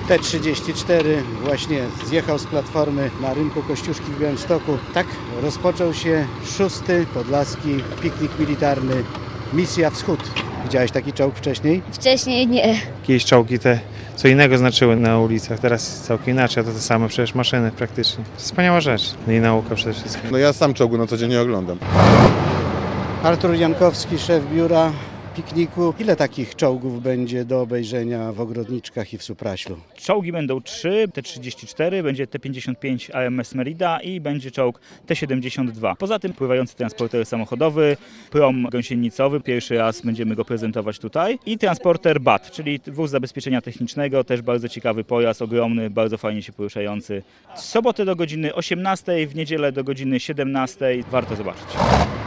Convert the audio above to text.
T-34 właśnie zjechał z platformy na rynku Kościuszki w Białymstoku. Tak rozpoczął się 6. Podlaski Piknik Militarny Misja Wschód. Widziałeś taki czołg wcześniej? Wcześniej nie. Jakieś czołgi te co innego znaczyły na ulicach, teraz całkiem inaczej, a to te same przecież maszyny praktycznie. Wspaniała rzecz. No i nauka przede wszystkim. No ja sam czołgu na co dzień nie oglądam. Artur Jankowski, szef biura pikniku. Ile takich czołgów będzie do obejrzenia w Ogrodniczkach i w Supraślu? Czołgi będą 3, T-34, będzie T-55 AMS Merida i będzie czołg T-72. Poza tym pływający transporter samochodowy, prom gąsienicowy, pierwszy raz będziemy go prezentować tutaj i transporter BAT, czyli wóz zabezpieczenia technicznego, też bardzo ciekawy pojazd, ogromny, bardzo fajnie się poruszający. W sobotę do godziny 18, w niedzielę do godziny 17, warto zobaczyć.